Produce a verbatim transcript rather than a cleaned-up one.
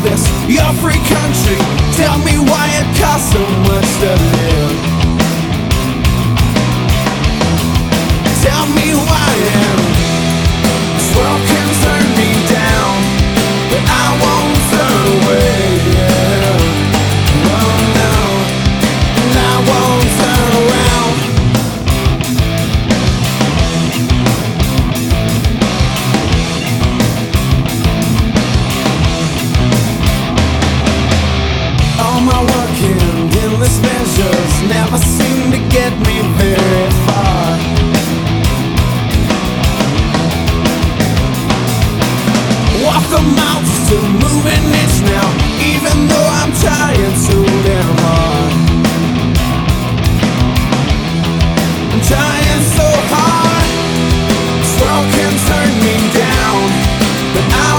this your free country? Tell me why it costs so much to live. Tell me why this world can turn me down, but I won't turn away. Yeah. Oh no, and I won't turn around. All my work and endless measures never seem to get me very far. Walk the mountains to moving itch now, even though I'm trying so damn hard. I'm trying so hard. This world can turn me down, but I